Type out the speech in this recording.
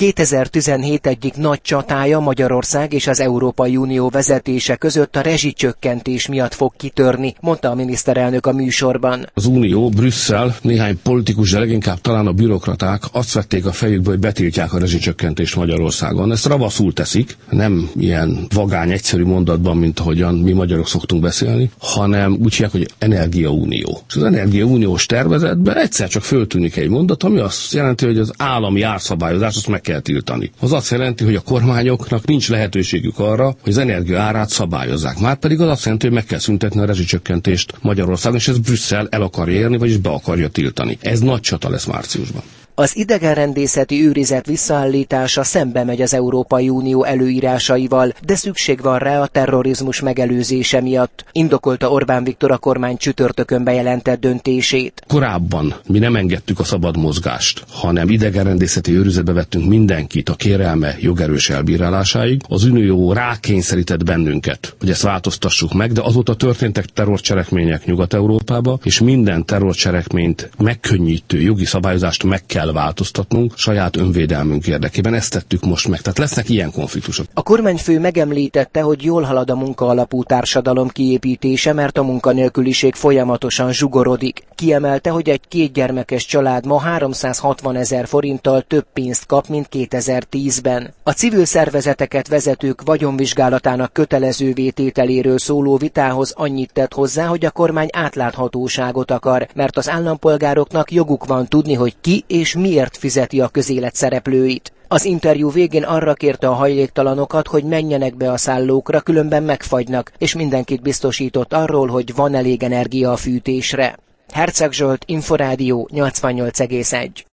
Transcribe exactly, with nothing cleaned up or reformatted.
kétezer-tizenhét egyik nagy csatája Magyarország és az Európai Unió vezetése között a rezsicsökkentés miatt fog kitörni, mondta a miniszterelnök a műsorban. Az Unió, Brüsszel, néhány politikus, de leginkább talán a bürokraták azt vették a fejükbe, hogy betiltják a rezsicsökkentést Magyarországon. Ezt ravaszul teszik, nem ilyen vagány, egyszerű mondatban, mint ahogyan mi magyarok szoktunk beszélni, hanem úgy hívják, hogy energiaunió. És az energiauniós tervezetben egyszer csak föltűnik egy mondat, ami azt jelenti, hogy az állami árszabályozást azt meg kell tiltani. Az azt jelenti, hogy a kormányoknak nincs lehetőségük arra, hogy az energia árát szabályozzák. Márpedig az azt jelenti, hogy meg kell szüntetni a rezsicsökkentést Magyarországon, és ez Brüsszel el akarja érni, vagyis be akarja tiltani. Ez nagy csata lesz márciusban. Az idegenrendészeti őrizet visszaállítása szembe megy az Európai Unió előírásaival, de szükség van rá a terrorizmus megelőzése miatt, indokolta Orbán Viktor a kormány csütörtökön bejelentett döntését. Korábban mi nem engedtük a szabad mozgást, hanem idegenrendészeti őrizetbe vettünk mindenkit a kérelme jogerős elbírálásáig. Az Unió rákényszerített bennünket, hogy ezt változtassuk meg, de azóta történtek terrorcselekmények Nyugat-Európába, és minden terrorcselekményt megkönnyítő jogi szabályozást meg kell változtatnunk saját önvédelmünk érdekében. Ezt tettük most meg. Tehát lesznek ilyen konfliktusok. A kormányfő megemlítette, hogy jól halad a munkaalapú társadalom kiépítése, mert a munkanélküliség folyamatosan zsugorodik. Kiemelte, hogy egy kétgyermekes család ma háromszázhatvanezer forinttal több pénzt kap, mint kétezer-tízben. A civil szervezeteket vezetők vagyonvizsgálatának kötelezővé tételéről szóló vitához annyit tett hozzá, hogy a kormány átláthatóságot akar, mert az állampolgároknak joguk van tudni, hogy ki és miért fizeti a közélet szereplőit. Az interjú végén arra kérte a hajléktalanokat, hogy menjenek be a szállókra, különben megfagynak, és mindenkit biztosított arról, hogy van elég energia a fűtésre. Herceg Zsolt, Inforádió nyolcvannyolc egész egy.